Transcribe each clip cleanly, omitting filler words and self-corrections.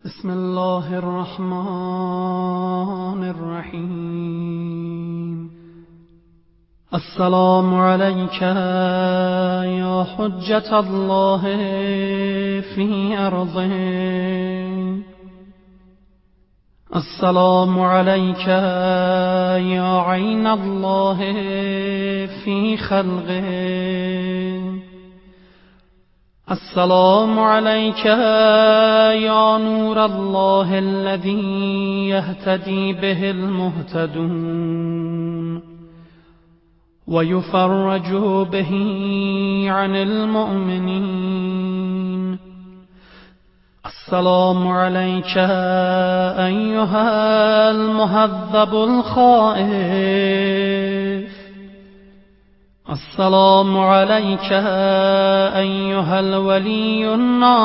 بسم الله الرحمن الرحيم. السلام عليك يا حجة الله في أرضه. السلام عليك يا عين الله في خلقه. السلام عليك يا نور الله الذي يهتدي به المهتدون ويفرج به عن المؤمنين. السلام عليك أيها المهذب الخائف. السلام عليك أيها الولي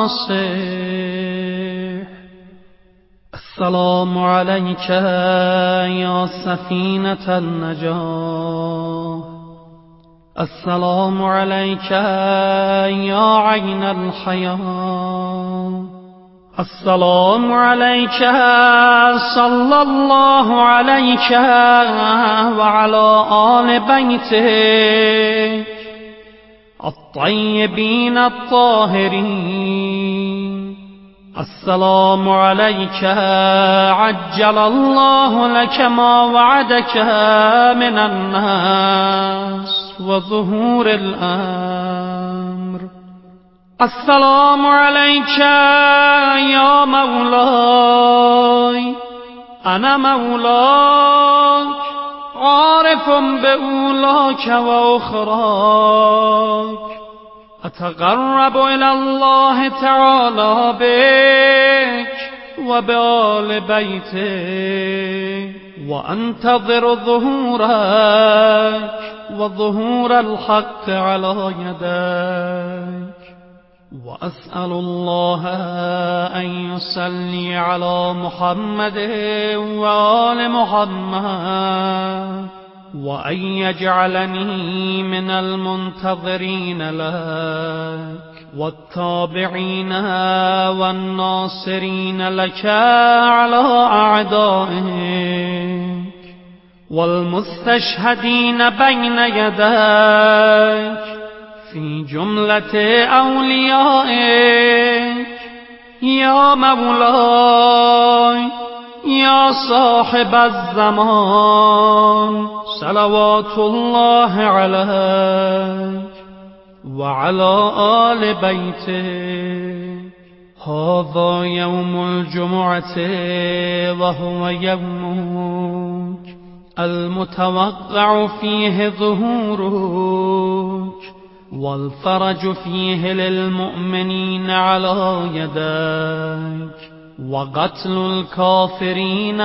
الناصح. السلام عليك يا سفينة النجاة. السلام عليك يا عين الحياة. السلام عليك صلى الله عليك وعلى آل بيتك الطيبين الطاهرين. السلام عليك عجل الله لك ما وعدك من الناس وظهور الأمر. السلام عليك يا مولاي، أنا مولاك عارف بأولاك وأخراك، أتقرب إلى الله تعالى بك وبآل بيتك، وأنتظر ظهورك وظهور الحق على يديك. وأسأل الله أن يصلي على محمد وآل محمد، وأن يجعلني من المنتظرين لك والتابعين والناصرين لك على أعدائك والمستشهدين بين يديك في جملة أوليائك. يا مولاي يا صاحب الزمان، صلوات الله عليك وعلى آل بيتك. هذا يوم الجمعة وهو يومك المتوقع فيه ظهورك والفرج فيه للمؤمنين على يديك، وقتل الكافرين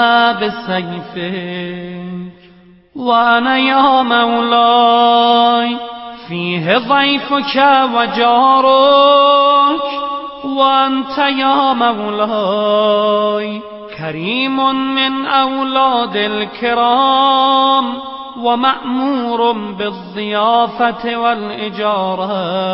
بسيفك. وأنا يا مولاي فيه ضيفك وجارك، وأنت يا مولاي كريم من أولاد الكرام ومأمور بالضيافة والإجارة،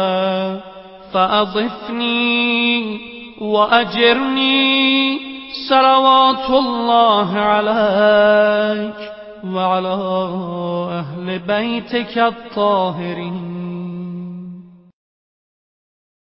فأضفني وأجرني صلوات الله عليك وعلى أهل بيتك الطاهرين.